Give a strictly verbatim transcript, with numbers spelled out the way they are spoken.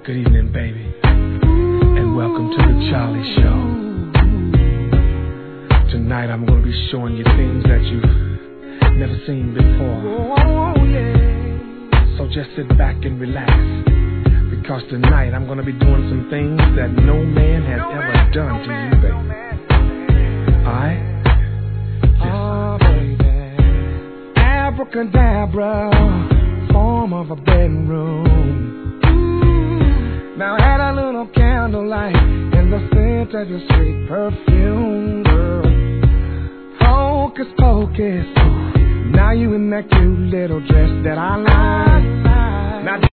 Good evening, baby, and welcome to the Charlie Show. Tonight I'm going to be showing you things that you've never seen before. So just sit back and relax, because tonight I'm going to be doing some things that no man has ever done to you, baby. Alright? Oh, baby. Abracadabra, form of a bedroom. Now add a little candlelight in the scent of your sweet perfume, girl. Hocus pocus, now you in that cute little dress that I like. Now